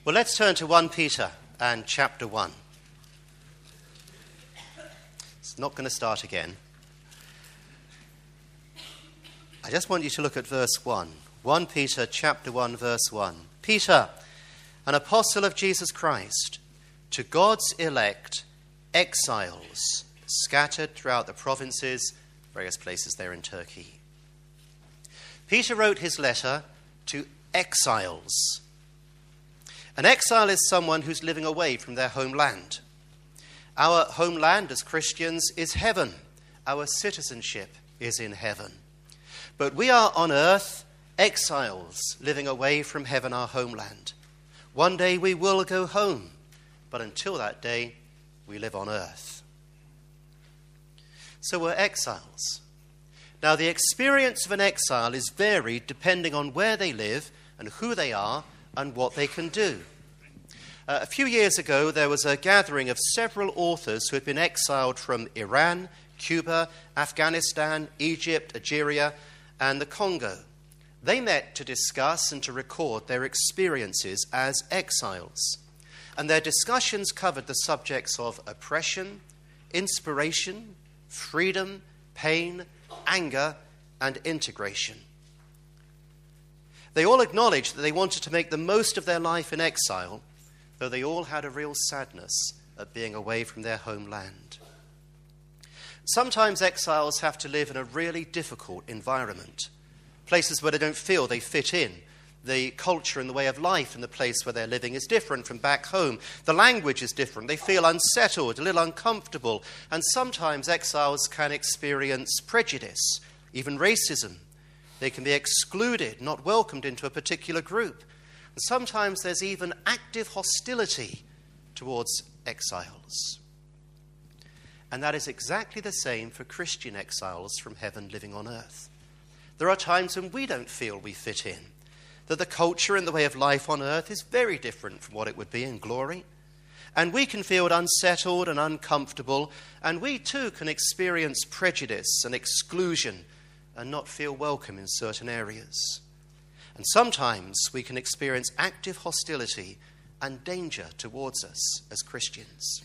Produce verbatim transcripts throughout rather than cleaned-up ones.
Well, let's turn to First Peter and chapter one. It's not going to start again. I just want you to look at verse one. First Peter chapter one, verse one. Peter, an apostle of Jesus Christ, to God's elect exiles scattered throughout the provinces, various places there in Turkey. Peter wrote his letter to exiles. An exile is someone who's living away from their homeland. Our homeland as Christians is heaven. Our citizenship is in heaven. But we are on earth exiles living away from heaven, our homeland. One day we will go home, but until that day we live on earth. So we're exiles. Now the experience of an exile is varied depending on where they live and who they are and what they can do. Uh, a few years ago, there was a gathering of several authors who had been exiled from Iran, Cuba, Afghanistan, Egypt, Algeria, and the Congo. They met to discuss and to record their experiences as exiles. And their discussions covered the subjects of oppression, inspiration, freedom, pain, anger, and integration. They all acknowledged that they wanted to make the most of their life in exile, though they all had a real sadness at being away from their homeland. Sometimes exiles have to live in a really difficult environment, places where they don't feel they fit in. The culture and the way of life in the place where they're living is different from back home. The language is different. They feel unsettled, a little uncomfortable, and sometimes exiles can experience prejudice, even racism. They can be excluded, not welcomed into a particular group. And sometimes there's even active hostility towards exiles. And that is exactly the same for Christian exiles from heaven living on earth. There are times when we don't feel we fit in, that the culture and the way of life on earth is very different from what it would be in glory. And we can feel unsettled and uncomfortable, and we too can experience prejudice and exclusion and not feel welcome in certain areas. And sometimes we can experience active hostility and danger towards us as Christians.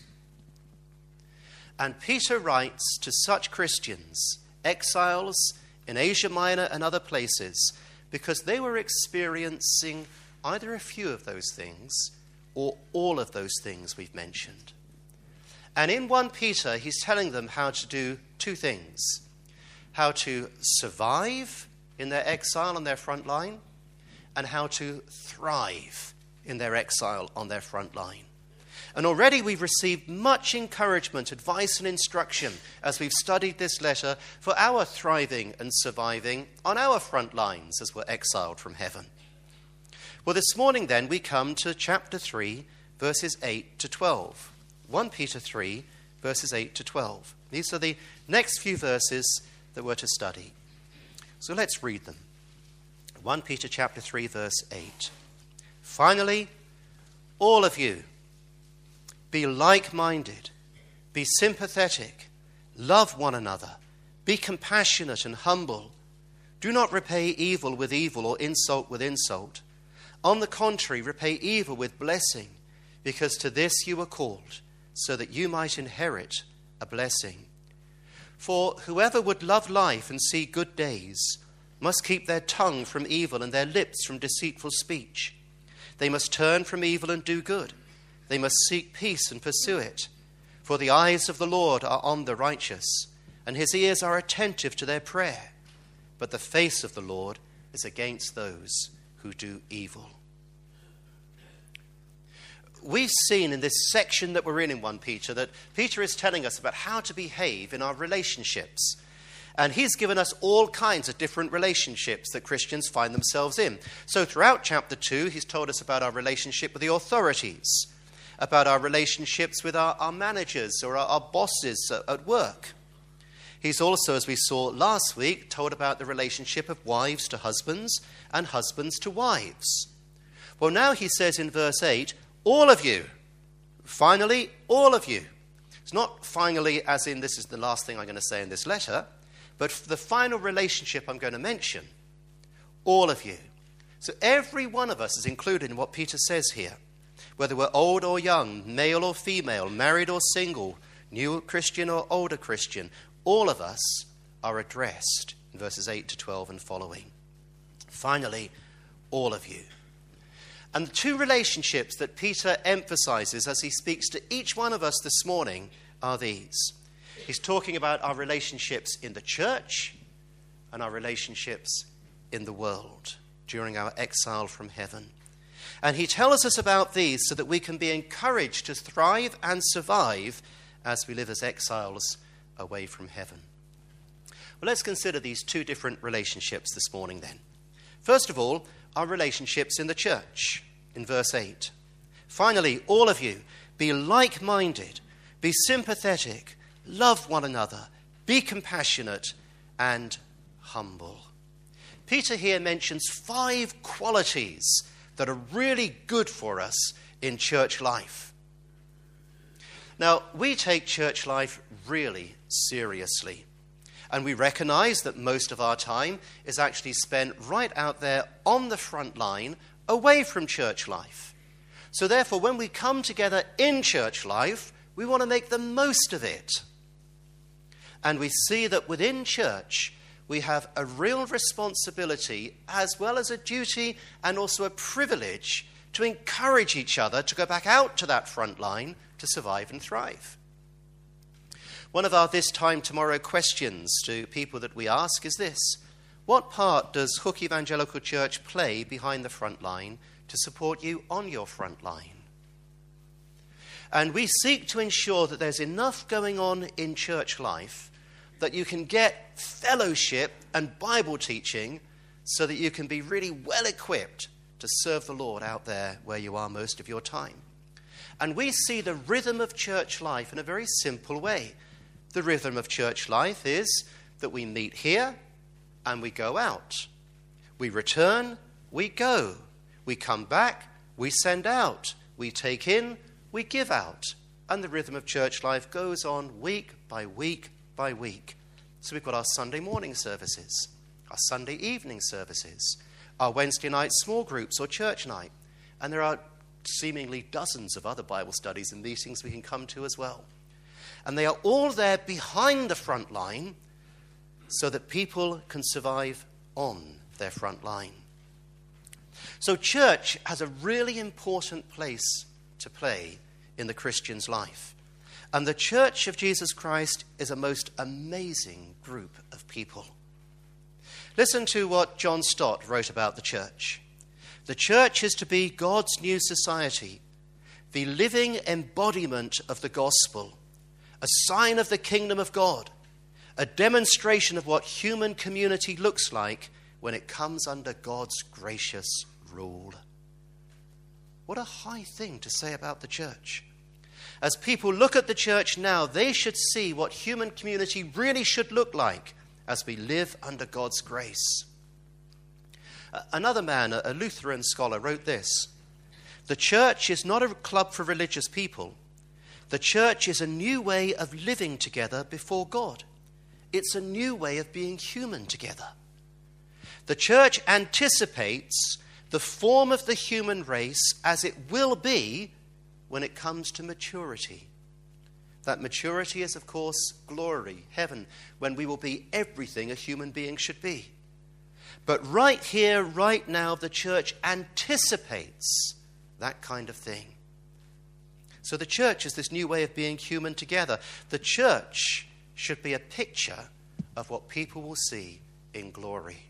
And Peter writes to such Christians, exiles in Asia Minor and other places, because they were experiencing either a few of those things or all of those things we've mentioned. And in First Peter, he's telling them how to do two things: how to survive in their exile on their front line, and how to thrive in their exile on their front line. And already we've received much encouragement, advice, and instruction as we've studied this letter for our thriving and surviving on our front lines as we're exiled from heaven. Well, this morning then we come to chapter three, verses eight to twelve. First Peter three, verses eight to twelve. These are the next few verses that we're to study. So let's read them. First Peter chapter three, verse eight. Finally, all of you, be like-minded, be sympathetic, love one another, be compassionate and humble. Do not repay evil with evil or insult with insult. On the contrary, repay evil with blessing, because to this you were called, so that you might inherit a blessing. For whoever would love life and see good days must keep their tongue from evil and their lips from deceitful speech. They must turn from evil and do good. They must seek peace and pursue it. For the eyes of the Lord are on the righteous, and his ears are attentive to their prayer. But the face of the Lord is against those who do evil. We've seen in this section that we're in in First Peter that Peter is telling us about how to behave in our relationships. And he's given us all kinds of different relationships that Christians find themselves in. So throughout chapter two, he's told us about our relationship with the authorities, about our relationships with our, our managers or our, our bosses at, at work. He's also, as we saw last week, told about the relationship of wives to husbands and husbands to wives. Well, now he says in verse eight, all of you, finally, all of you. It's not finally as in this is the last thing I'm going to say in this letter, but the final relationship I'm going to mention, all of you. So every one of us is included in what Peter says here. whether we're old or young, male or female, married or single, new Christian or older Christian, all of us are addressed in verses eight to twelve and following. Finally, all of you. And the two relationships that Peter emphasizes as he speaks to each one of us this morning are these. He's talking about our relationships in the church and our relationships in the world during our exile from heaven. And he tells us about these so that we can be encouraged to thrive and survive as we live as exiles away from heaven. Well, let's consider these two different relationships this morning then. First of all, our relationships in the church, in verse eight. Finally, all of you, be like-minded, be sympathetic, love one another, be compassionate, and humble. Peter here mentions five qualities that are really good for us in church life. Now, we take church life really seriously. And we recognize that most of our time is actually spent right out there on the front line, away from church life. So therefore, when we come together in church life, we want to make the most of it. And we see that within church, we have a real responsibility as well as a duty and also a privilege to encourage each other to go back out to that front line to survive and thrive. One of our This Time Tomorrow questions to people that we ask is this: what part does Hook Evangelical Church play behind the front line to support you on your front line? And we seek to ensure that there's enough going on in church life that you can get fellowship and Bible teaching so that you can be really well equipped to serve the Lord out there where you are most of your time. And we see the rhythm of church life in a very simple way. The rhythm of church life is that we meet here and we go out. We return, we go. We come back, we send out. We take in, we give out. And the rhythm of church life goes on week by week by week. So we've got our Sunday morning services, our Sunday evening services, our Wednesday night small groups or church night. And there are seemingly dozens of other Bible studies and meetings we can come to as well. And they are all there behind the front line so that people can survive on their front line. So church has a really important place to play in the Christian's life. And the Church of Jesus Christ is a most amazing group of people. Listen to what John Stott wrote about the church. The church is to be God's new society, the living embodiment of the gospel, a sign of the kingdom of God, a demonstration of what human community looks like when it comes under God's gracious rule. What a high thing to say about the church. As people look at the church now, they should see what human community really should look like as we live under God's grace. Another man, a Lutheran scholar, wrote this: the church is not a club for religious people. The church is a new way of living together before God. It's a new way of being human together. The church anticipates the form of the human race as it will be when it comes to maturity. That maturity is, of course, glory, heaven, when we will be everything a human being should be. But right here, right now, the church anticipates that kind of thing. So the church is this new way of being human together. The church should be a picture of what people will see in glory.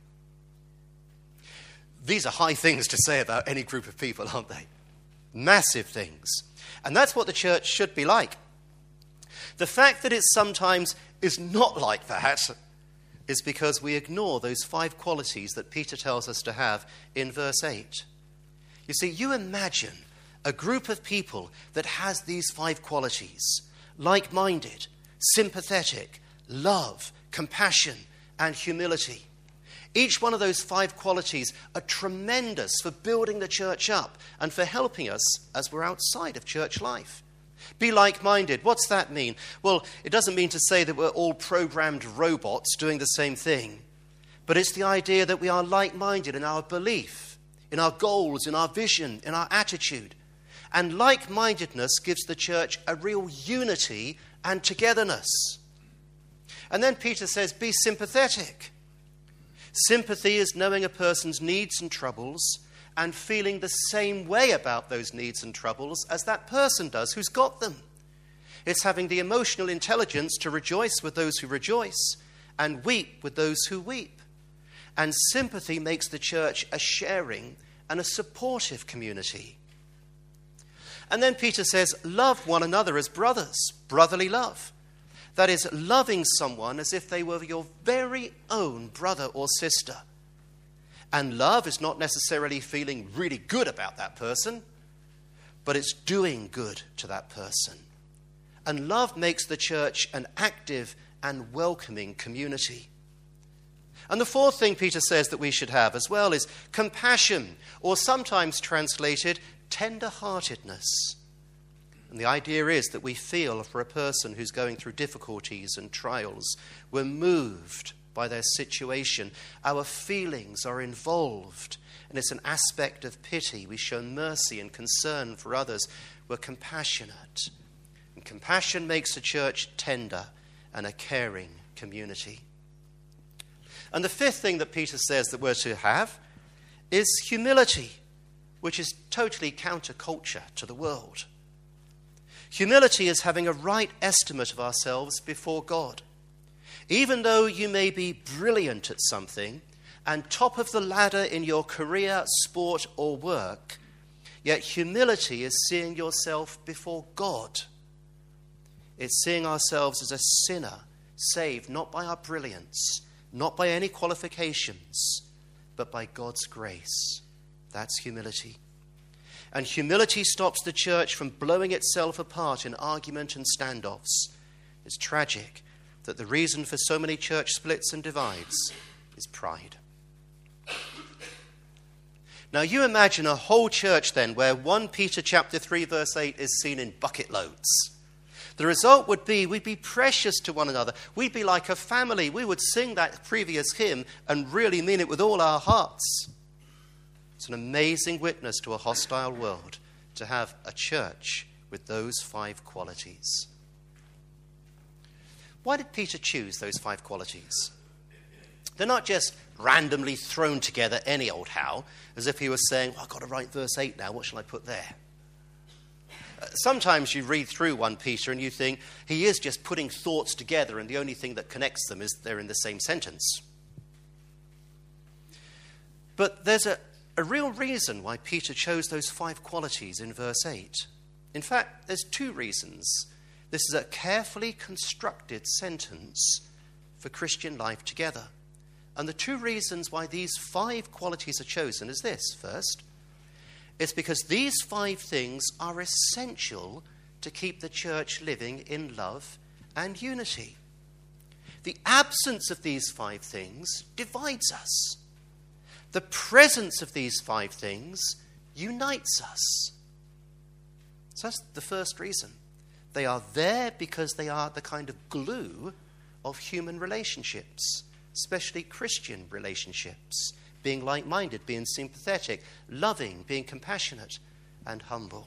These are high things to say about any group of people, aren't they? Massive things. And that's what the church should be like. The fact that it sometimes is not like that is because we ignore those five qualities that Peter tells us to have in verse eight. You see, you imagine a group of people that has these five qualities: like-minded, sympathetic, love, compassion, and humility. Each one of those five qualities are tremendous for building the church up and for helping us as we're outside of church life. Be like-minded. What's that mean? Well, it doesn't mean to say that we're all programmed robots doing the same thing. But it's the idea that we are like-minded in our belief, in our goals, in our vision, in our attitude. And like-mindedness gives the church a real unity and togetherness. And then Peter says, be sympathetic. Sympathy is knowing a person's needs and troubles and feeling the same way about those needs and troubles as that person does who's got them. It's having the emotional intelligence to rejoice with those who rejoice and weep with those who weep. And sympathy makes the church a sharing and a supportive community. And then Peter says, love one another as brothers, brotherly love. That is, loving someone as if they were your very own brother or sister. And love is not necessarily feeling really good about that person, but it's doing good to that person. And love makes the church an active and welcoming community. And the fourth thing Peter says that we should have as well is compassion, or sometimes translated tender-heartedness. And the idea is that we feel for a person who's going through difficulties and trials. We're moved by their situation. Our feelings are involved. And it's an aspect of pity. We show mercy and concern for others. We're compassionate. And compassion makes the church tender and a caring community. And the fifth thing that Peter says that we're to have is humility, which is totally counterculture to the world. Humility is having a right estimate of ourselves before God. Even though you may be brilliant at something and top of the ladder in your career, sport, or work, yet humility is seeing yourself before God. It's seeing ourselves as a sinner, saved not by our brilliance, not by any qualifications, but by God's grace. That's humility. And humility stops the church from blowing itself apart in argument and standoffs. It's tragic that the reason for so many church splits and divides is pride. Now you imagine a whole church then where First Peter chapter three verse eight is seen in bucket loads. The result would be we'd be precious to one another. We'd be like a family. We would sing that previous hymn and really mean it with all our hearts. It's an amazing witness to a hostile world to have a church with those five qualities. Why did Peter choose those five qualities? They're not just randomly thrown together any old how, as if he was saying, well, I've got to write verse eight now, what shall I put there? Uh, sometimes you read through First Peter and you think he is just putting thoughts together and the only thing that connects them is they're in the same sentence. But there's a A real reason why Peter chose those five qualities in verse eight. In fact, there's two reasons. This is a carefully constructed sentence for Christian life together. And the two reasons why these five qualities are chosen is this. First, it's because these five things are essential to keep the church living in love and unity. The absence of these five things divides us. The presence of these five things unites us. So that's the first reason. They are there because they are the kind of glue of human relationships, especially Christian relationships, being like-minded, being sympathetic, loving, being compassionate, and humble.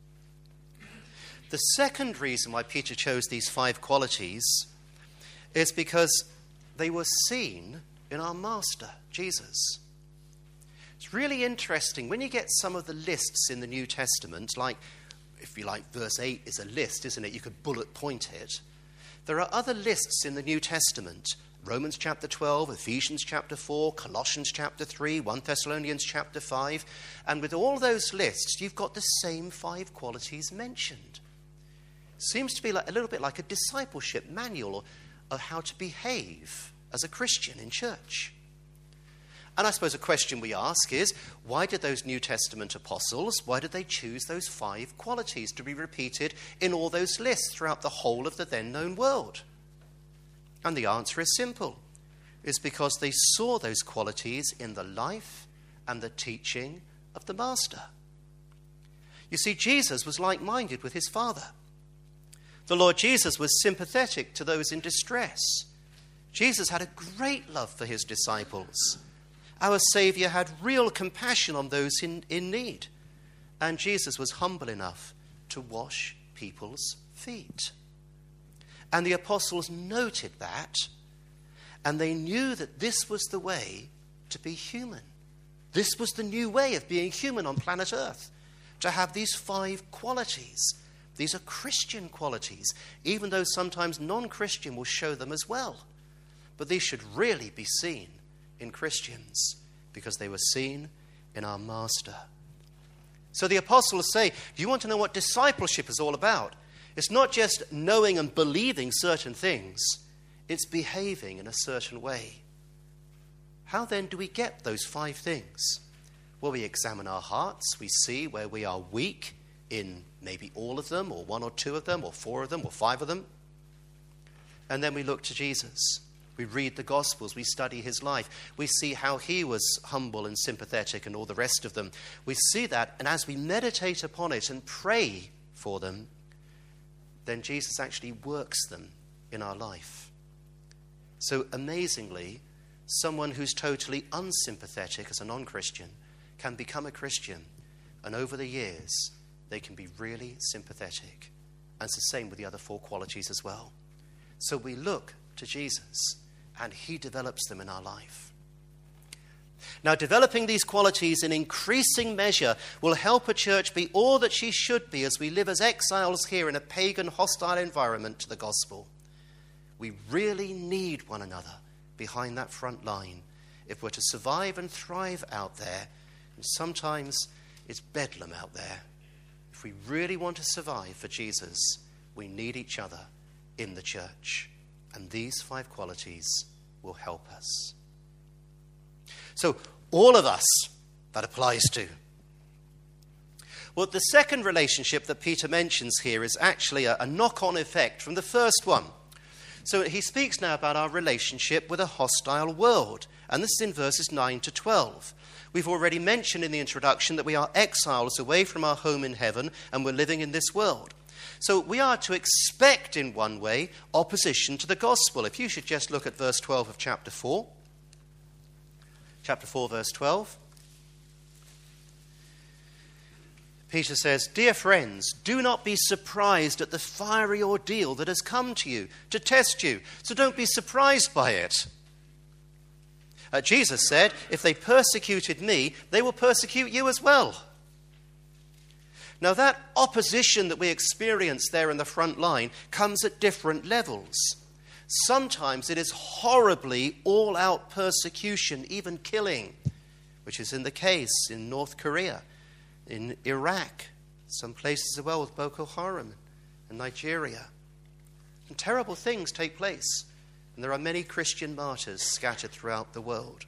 The second reason why Peter chose these five qualities is because they were seen in our Master, Jesus. It's really interesting when you get some of the lists in the New Testament, like, if you like, verse eight is a list, isn't it? You could bullet point it. There are other lists in the New Testament. Romans chapter twelve, Ephesians chapter four, Colossians chapter three, First Thessalonians chapter five. And with all those lists, you've got the same five qualities mentioned. Seems to be like, a little bit like a discipleship manual of how to behave as a Christian in church. And I suppose a question we ask is, why did those New Testament apostles, why did they choose those five qualities to be repeated in all those lists throughout the whole of the then known world? And the answer is simple. It's because they saw those qualities in the life and the teaching of the Master. You see, Jesus was like-minded with his Father. The Lord Jesus was sympathetic to those in distress. Jesus had a great love for his disciples. Our Saviour had real compassion on those in, in need. And Jesus was humble enough to wash people's feet. And the apostles noted that, and they knew that this was the way to be human. This was the new way of being human on planet Earth, to have these five qualities. These are Christian qualities, even though sometimes non-Christian will show them as well. But these should really be seen in Christians, because they were seen in our Master. So the apostles say, do you want to know what discipleship is all about? It's not just knowing and believing certain things. It's behaving in a certain way. How then do we get those five things? Well, we examine our hearts. We see where we are weak in maybe all of them, or one or two of them, or four of them, or five of them. And then we look to Jesus. We read the Gospels. We study his life. We see how he was humble and sympathetic and all the rest of them. We see that, and as we meditate upon it and pray for them, then Jesus actually works them in our life. So amazingly, someone who's totally unsympathetic as a non-Christian can become a Christian, and over the years, they can be really sympathetic. And it's the same with the other four qualities as well. So we look to Jesus, and he develops them in our life. Now, developing these qualities in increasing measure will help a church be all that she should be as we live as exiles here in a pagan, hostile environment to the gospel. We really need one another behind that front line if we're to survive and thrive out there. And sometimes it's bedlam out there. If we really want to survive for Jesus, we need each other in the church. And these five qualities will help us. So, all of us, that applies to. Well, the second relationship that Peter mentions here is actually a, a knock-on effect from the first one. So he speaks now about our relationship with a hostile world. And this is in verses nine to twelve. We've already mentioned in the introduction that we are exiles away from our home in heaven, and we're living in this world. So we are to expect, in one way, opposition to the gospel. If you should just look at verse twelve of chapter four. Chapter four, verse twelve. Peter says, "Dear friends, do not be surprised at the fiery ordeal that has come to you to test you. So don't be surprised by it." Uh, Jesus said, if they persecuted me, they will persecute you as well. Now that opposition that we experience there in the front line comes at different levels. Sometimes it is horribly all-out persecution, even killing, which is in the case in North Korea, in Iraq, some places as well with Boko Haram and Nigeria. And terrible things take place, and there are many Christian martyrs scattered throughout the world.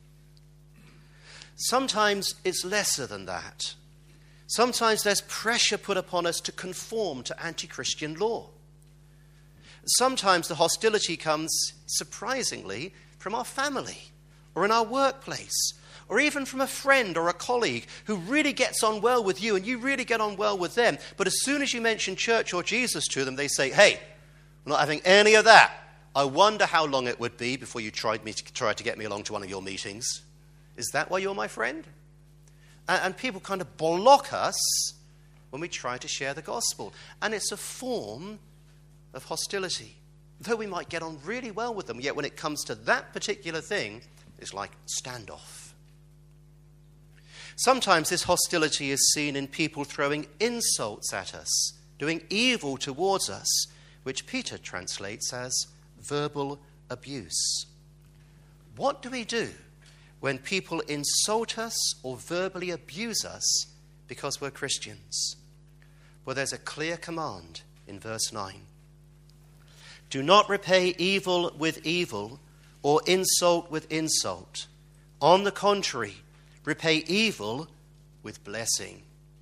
Sometimes it's lesser than that. Sometimes there's pressure put upon us to conform to anti-Christian law. Sometimes the hostility comes, surprisingly, from our family or in our workplace, or even from a friend or a colleague who really gets on well with you and you really get on well with them. But as soon as you mention church or Jesus to them, they say, hey, we're not having any of that. I wonder how long it would be before you tried, me to, tried to get me along to one of your meetings. Is that why you're my friend? And, and people kind of block us when we try to share the gospel. And it's a form of hostility. Though we might get on really well with them, yet when it comes to that particular thing, it's like standoff. Sometimes this hostility is seen in people throwing insults at us, doing evil towards us, which Peter translates as verbal abuse. What do we do when people insult us or verbally abuse us because we're Christians? Well, there's a clear command in verse nine. Do not repay evil with evil or insult with insult. On the contrary, repay evil with blessing.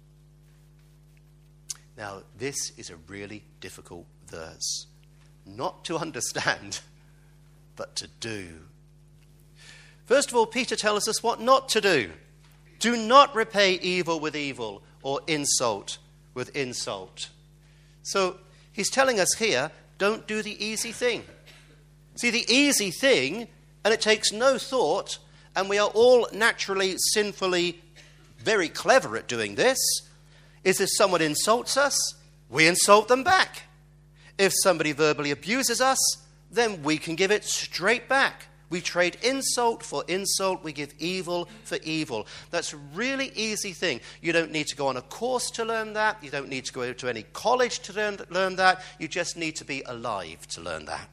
Now, this is a really difficult verse. Not to understand, but to do. First of all, Peter tells us what not to do. Do not repay evil with evil or insult with insult. So he's telling us here, don't do the easy thing. See, the easy thing, and it takes no thought, and we are all naturally, sinfully, very clever at doing this, is if someone insults us, we insult them back. If somebody verbally abuses us, then we can give it straight back. We trade insult for insult. We give evil for evil. That's a really easy thing. You don't need to go on a course to learn that. You don't need to go to any college to learn, learn that. You just need to be alive to learn that.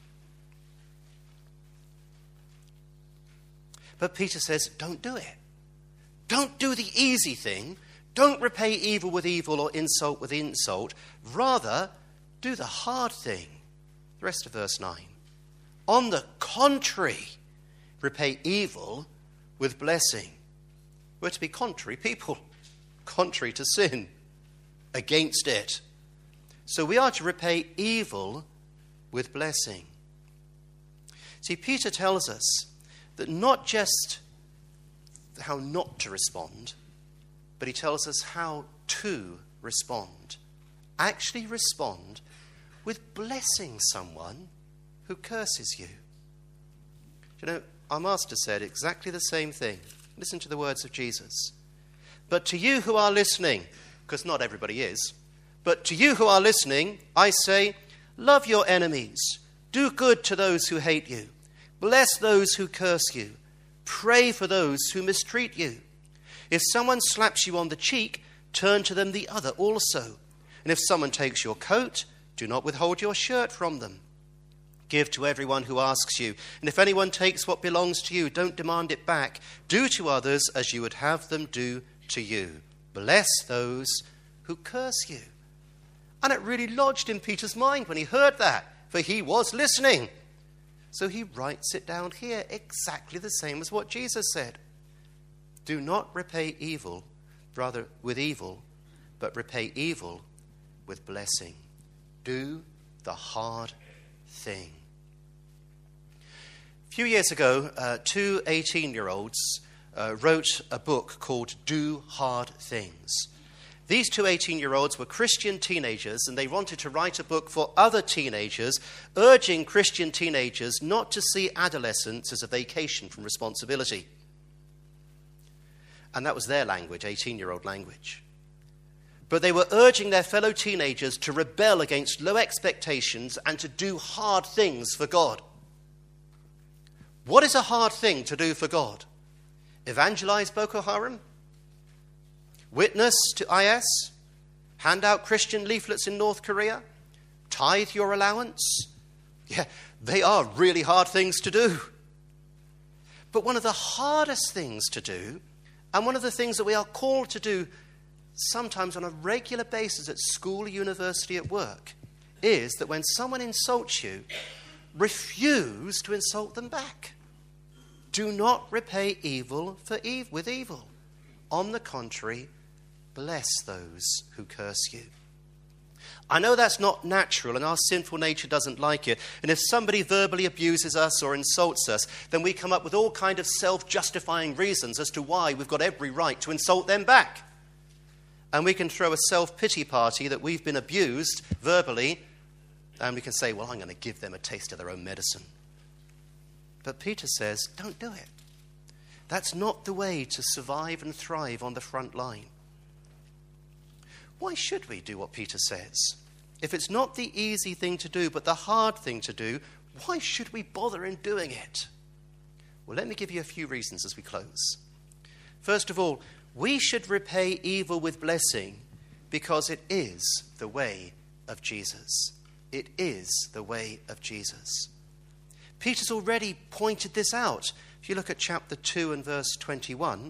But Peter says, don't do it. Don't do the easy thing. Don't repay evil with evil or insult with insult. Rather, do the hard thing. The rest of verse nine. On the contrary, repay evil with blessing. We're to be contrary people, contrary to sin, against it. So we are to repay evil with blessing. See, Peter tells us that not just how not to respond, but he tells us how to respond. Actually respond with blessing someone who curses you. You know, our master said exactly the same thing. Listen to the words of Jesus. But to you who are listening, because not everybody is, but to you who are listening, I say, love your enemies. Do good to those who hate you. Bless those who curse you. Pray for those who mistreat you. If someone slaps you on the cheek, turn to them the other also. And if someone takes your coat, do not withhold your shirt from them. Give to everyone who asks you. And if anyone takes what belongs to you, don't demand it back. Do to others as you would have them do to you. Bless those who curse you. And it really lodged in Peter's mind when he heard that, for he was listening. So he writes it down here, exactly the same as what Jesus said. Do not repay evil, rather with evil, but repay evil with blessing. Do the hard thing. A few years ago, uh, two eighteen-year-olds uh, wrote a book called Do Hard Things. These two eighteen-year-olds were Christian teenagers, and they wanted to write a book for other teenagers, urging Christian teenagers not to see adolescence as a vacation from responsibility. And that was their language, eighteen-year-old language. But they were urging their fellow teenagers to rebel against low expectations and to do hard things for God. What is a hard thing to do for God? Evangelize Boko Haram? Witness to I S? Hand out Christian leaflets in North Korea? Tithe your allowance? Yeah, they are really hard things to do. But one of the hardest things to do, and one of the things that we are called to do sometimes on a regular basis at school, university, at work, is that when someone insults you, refuse to insult them back. Do not repay evil for evil with evil. On the contrary, bless those who curse you. I know that's not natural and our sinful nature doesn't like it. And if somebody verbally abuses us or insults us, then we come up with all kind of self-justifying reasons as to why we've got every right to insult them back. And we can throw a self-pity party that we've been abused verbally, and we can say, well, I'm going to give them a taste of their own medicine. But Peter says, don't do it. That's not the way to survive and thrive on the front line. Why should we do what Peter says? If it's not the easy thing to do, but the hard thing to do, why should we bother in doing it? Well, let me give you a few reasons as we close. First of all, we should repay evil with blessing because it is the way of Jesus. It is the way of Jesus. Peter's already pointed this out. If you look at chapter two and verse twenty-one,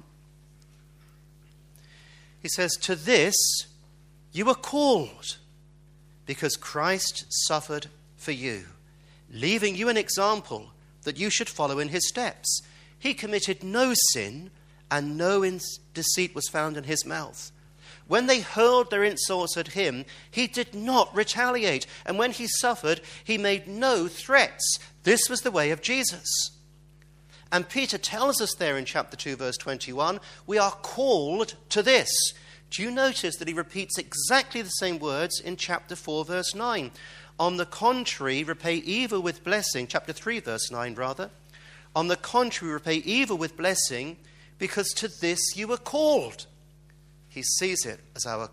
he says, to this you were called, because Christ suffered for you, leaving you an example that you should follow in his steps. He committed no sin, and no deceit was found in his mouth. When they hurled their insults at him, he did not retaliate. And when he suffered, he made no threats. This was the way of Jesus. And Peter tells us there in chapter two, verse twenty-one, we are called to this. Do you notice that he repeats exactly the same words in chapter four, verse nine? On the contrary, repay evil with blessing. Chapter three, verse nine, rather. On the contrary, repay evil with blessing, because to this you were called. He sees it as our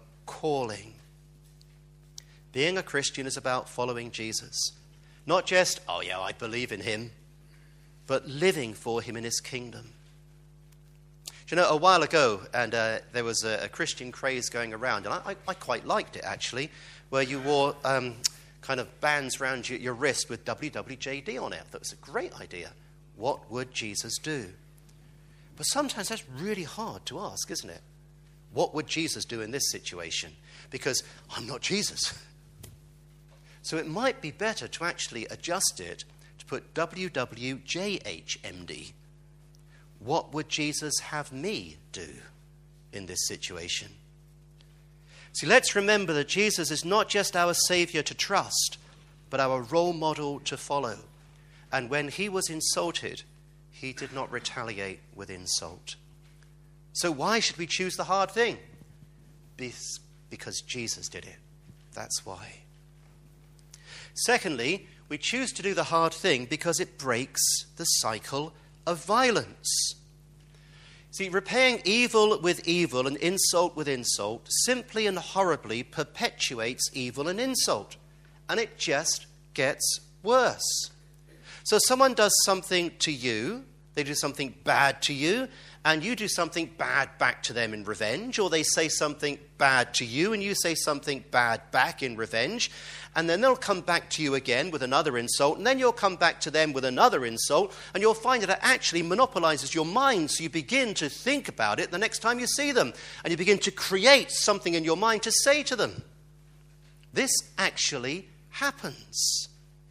calling. Being a Christian is about following Jesus. Not just, oh yeah, I believe in him, but living for him in his kingdom. Do you know, a while ago, and uh, there was a, a Christian craze going around, and I, I quite liked it actually, where you wore um, kind of bands around your, your wrist with W W J D on it. That was a great idea. What would Jesus do? But sometimes that's really hard to ask, isn't it? What would Jesus do in this situation? Because I'm not Jesus. So it might be better to actually adjust it to put W W J H M D. What would Jesus have me do in this situation? See, let's remember that Jesus is not just our Savior to trust, but our role model to follow. And when he was insulted, he did not retaliate with insult. So why should we choose the hard thing? Because Jesus did it. That's why. Secondly, we choose to do the hard thing because it breaks the cycle of violence. See, repaying evil with evil and insult with insult simply and horribly perpetuates evil and insult. And it just gets worse. So someone does something to you, they do something bad to you, and you do something bad back to them in revenge, or they say something bad to you and you say something bad back in revenge, and then they'll come back to you again with another insult, and then you'll come back to them with another insult, and you'll find that it actually monopolizes your mind, so you begin to think about it the next time you see them, and you begin to create something in your mind to say to them. This actually happens.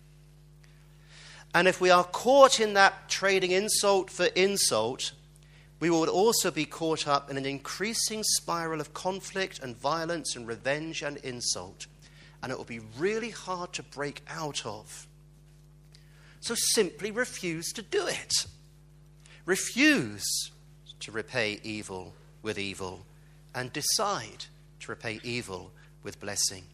And if we are caught in that trading insult for insult, we will also be caught up in an increasing spiral of conflict and violence and revenge and insult. And it will be really hard to break out of. So simply refuse to do it. Refuse to repay evil with evil and decide to repay evil with blessing.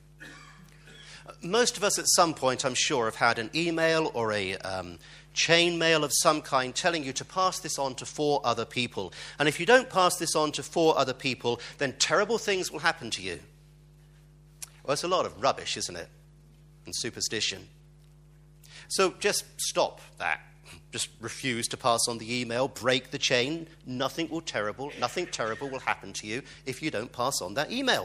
Most of us at some point, I'm sure, have had an email or a um, chain mail of some kind telling you to pass this on to four other people. And if you don't pass this on to four other people, then terrible things will happen to you. Well, it's a lot of rubbish, isn't it? And superstition. So just stop that. Just refuse to pass on the email, break the chain. Nothing will terrible, nothing terrible will happen to you if you don't pass on that email.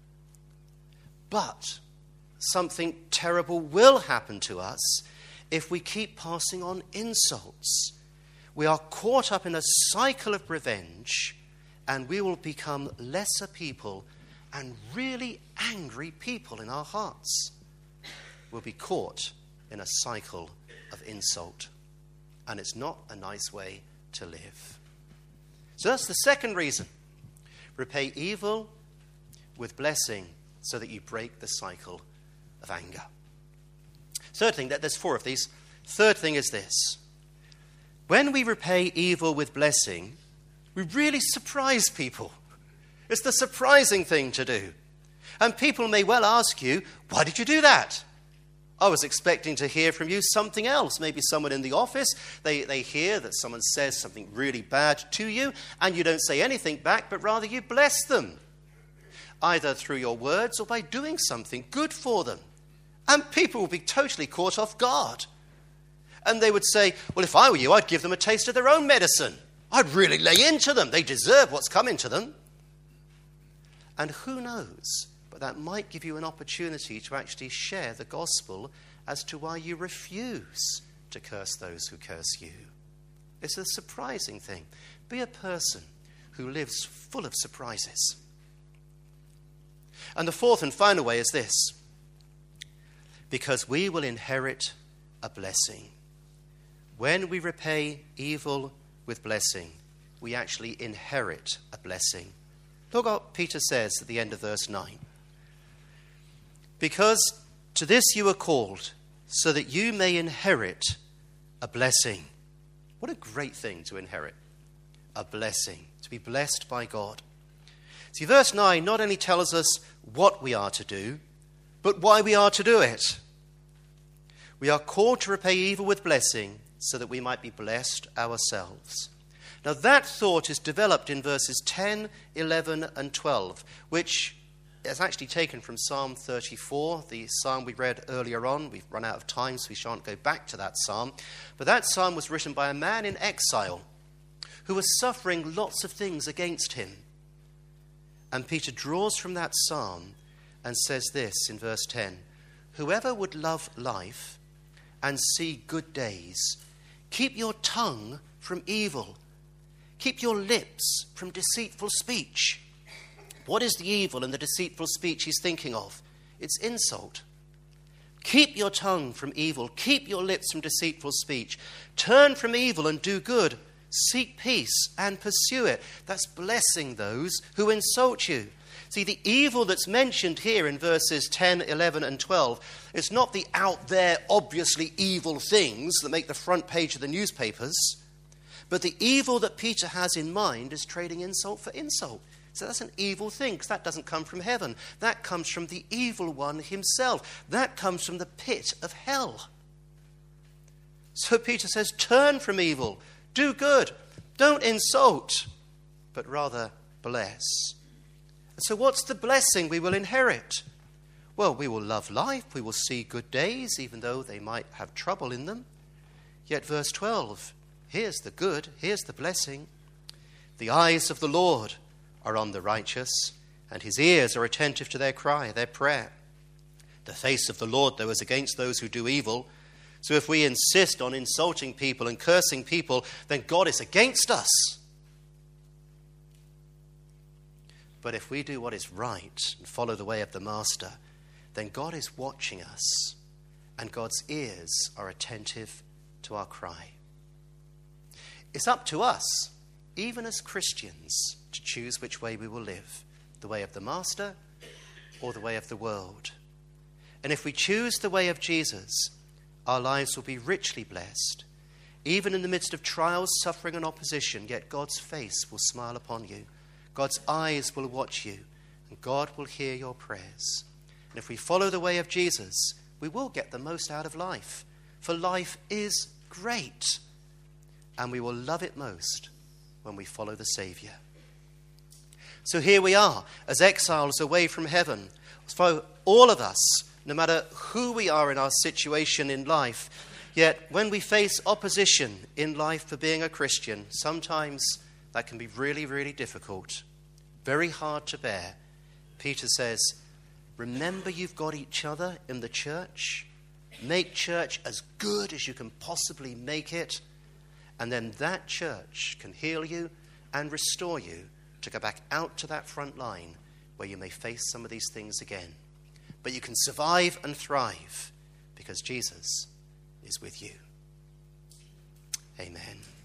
But something terrible will happen to us if we keep passing on insults. We are caught up in a cycle of revenge, and we will become lesser people and really angry people in our hearts. We'll be caught in a cycle of insult, and it's not a nice way to live. So that's the second reason. Repay evil with blessing so that you break the cycle of anger. Third thing, there's four of these. Third thing is this. When we repay evil with blessing, we really surprise people. It's the surprising thing to do. And people may well ask you, why did you do that? I was expecting to hear from you something else. Maybe someone in the office, they, they hear that someone says something really bad to you, and you don't say anything back, but rather you bless them, either through your words or by doing something good for them. And people will be totally caught off guard. And they would say, well, if I were you, I'd give them a taste of their own medicine. I'd really lay into them. They deserve what's coming to them. And who knows, but that might give you an opportunity to actually share the gospel as to why you refuse to curse those who curse you. It's a surprising thing. Be a person who lives full of surprises. And the fourth and final way is this. Because we will inherit a blessing. When we repay evil with blessing, we actually inherit a blessing. Look what Peter says at the end of verse nine. Because to this you are called, so that you may inherit a blessing. What a great thing to inherit. A blessing. To be blessed by God. See, verse nine not only tells us what we are to do, but why we are to do it. We are called to repay evil with blessing so that we might be blessed ourselves. Now that thought is developed in verses ten, eleven, and twelve, which is actually taken from Psalm thirty-four, the psalm we read earlier on. We've run out of time, so we shan't go back to that psalm. But that psalm was written by a man in exile who was suffering lots of things against him. And Peter draws from that psalm and says this in verse ten, "Whoever would love life and see good days, keep your tongue from evil. Keep your lips from deceitful speech." What is the evil and the deceitful speech he's thinking of? It's insult. Keep your tongue from evil. Keep your lips from deceitful speech. Turn from evil and do good. Seek peace and pursue it. That's blessing those who insult you. See, the evil that's mentioned here in verses ten, eleven, and twelve is not the out there, obviously evil things that make the front page of the newspapers, but the evil that Peter has in mind is trading insult for insult. So that's an evil thing, because that doesn't come from heaven. That comes from the evil one himself. That comes from the pit of hell. So Peter says, turn from evil, do good, don't insult, but rather bless. And so what's the blessing we will inherit? Well, we will love life, we will see good days, even though they might have trouble in them. Yet verse twelve, here's the good, here's the blessing. The eyes of the Lord are on the righteous, and his ears are attentive to their cry, their prayer. The face of the Lord, though, is against those who do evil. So if we insist on insulting people and cursing people, then God is against us. But if we do what is right and follow the way of the Master, then God is watching us, and God's ears are attentive to our cry. It's up to us, even as Christians, to choose which way we will live, the way of the Master or the way of the world. And if we choose the way of Jesus, our lives will be richly blessed. Even in the midst of trials, suffering, and opposition, yet God's face will smile upon you. God's eyes will watch you, and God will hear your prayers. And if we follow the way of Jesus, we will get the most out of life, for life is great, and we will love it most when we follow the Saviour. So here we are, as exiles away from heaven. For all of us, no matter who we are in our situation in life, yet when we face opposition in life for being a Christian, sometimes that can be really, really difficult, very hard to bear. Peter says, remember you've got each other in the church. Make church as good as you can possibly make it. And then that church can heal you and restore you to go back out to that front line where you may face some of these things again. But you can survive and thrive because Jesus is with you. Amen.